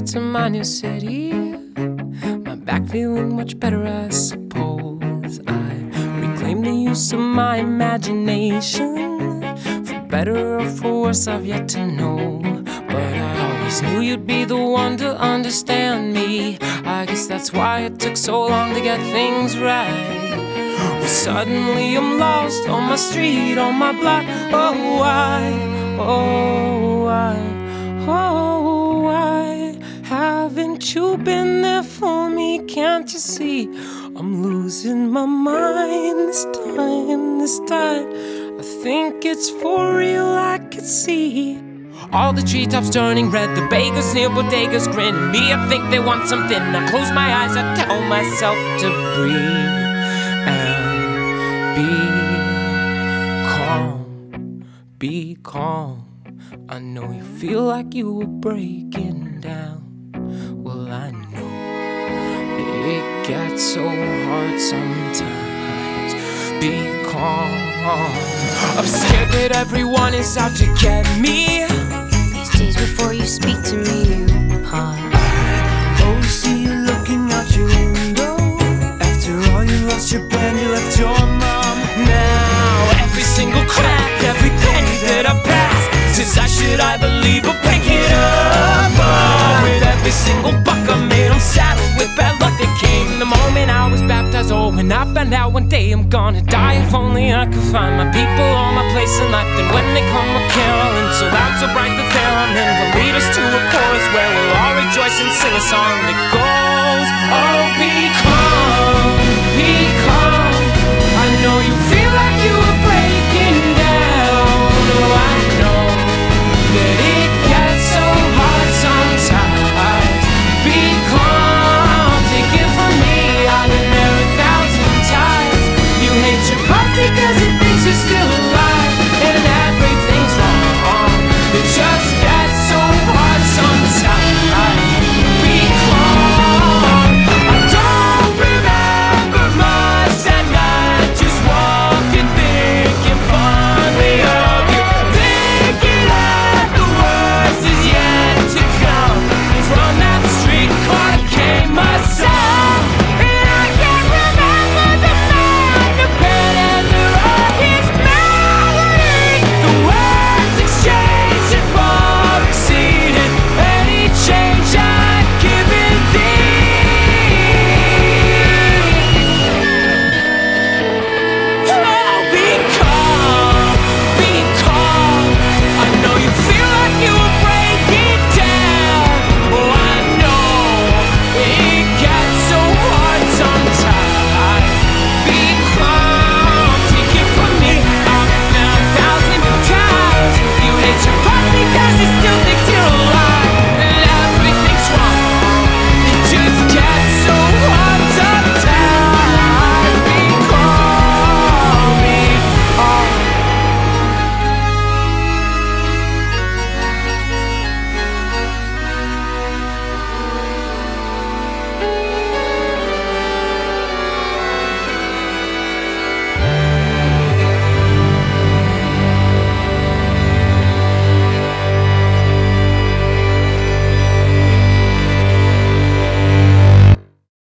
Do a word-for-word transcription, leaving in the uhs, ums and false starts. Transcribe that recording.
to my new city. My back feeling much better, I suppose. I reclaim the use of my imagination. For better or for worse, I've yet to know. But I always knew you'd be the one to understand me. I guess that's why it took so long to get things right. Well, suddenly I'm lost on my street, on my block. Oh, why, oh, why, oh, why haven't you been there for me? Can't you see I'm losing my mind this time, this time? I think it's for real, I could see all the treetops turning red, the bakers near bodegas grinning. Me, I think they want something. I close my eyes, I tell myself to breathe and be calm, be calm. I know you feel like you were breaking down. Well, I know it gets so hard sometimes. Be calm. I'm scared that everyone is out to get me. These days before you speak to me, you pause. Oh, see you looking out your window. After all, you lost your band, you left your mom. Now every single crack, every penny that I pass says I should either leave or pick it up. Oh, with every single buck I made, I'm saddled with bad luck that came the moment I was baptized. Oh, when I found out one day I'm gonna die, if only I could find my people, all my place in life. Then when they come a caroling, so loud, so bright that they're on, then will lead us to a chorus where we'll all rejoice and sing a song that goes